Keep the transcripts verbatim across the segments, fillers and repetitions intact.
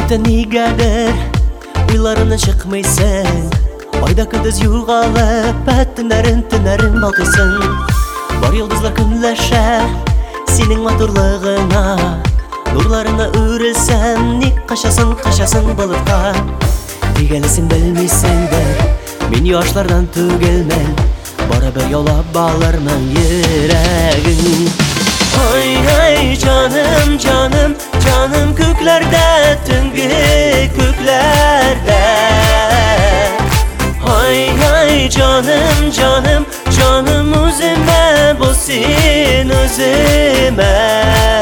Gökten nigadir uylarına çıkmıysın, ayda kündüz yo'g'olib tünlerin tünlerin balkısın. Var yıldızlar künleşe senin maturluğuna, nurlarına örilsen ni kaşasın kaşasın balıkta. Nigelisin bilmişsindir, men yoshlardan tügelmen, baribir yo'lab bağlarman yüreğin. Ay ay canım canım canım köklerde, tüngi köklerde. Ay ay canım canım canım üzüme, bu sen üzüme.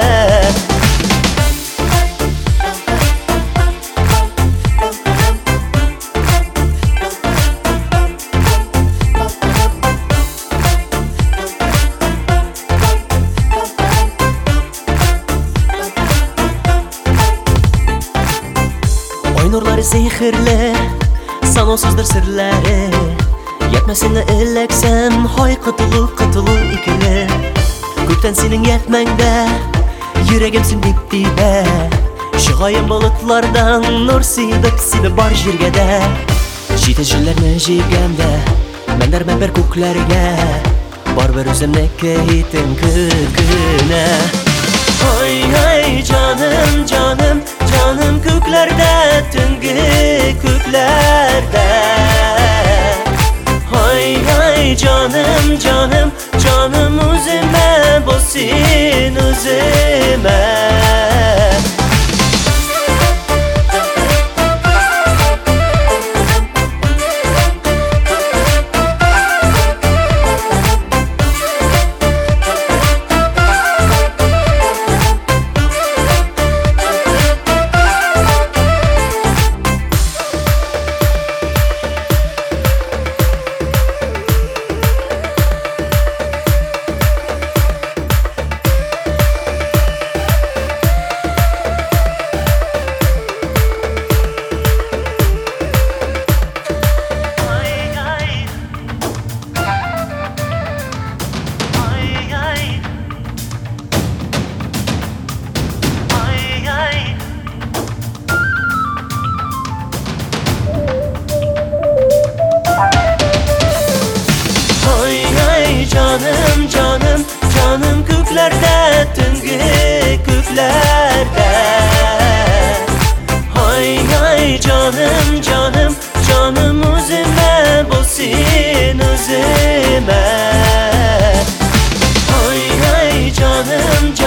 Ay nurları zehirli, sano'suzdur sirlari. Yetmesini eleksem, hay kıtılı kıtılı ikili. Kökten senin yetmende, yüreğimsin dip dibe. Şıgayım bulutlardan, nur sidip sidip bar jirgede. Şitecilerine jigemde, men dermen bir köklerge. Bar bir özümne kehitin köküne. Ay ay canım canım canım köklerde, tüngi köklerde. Ay ay canım canım canım üzüme, bu sen üzüme. Canım canım canım köklerde, tüngi köklerde. Ay ay canım canım canım üzüme, bu sen üzüme. Ay ay canım canım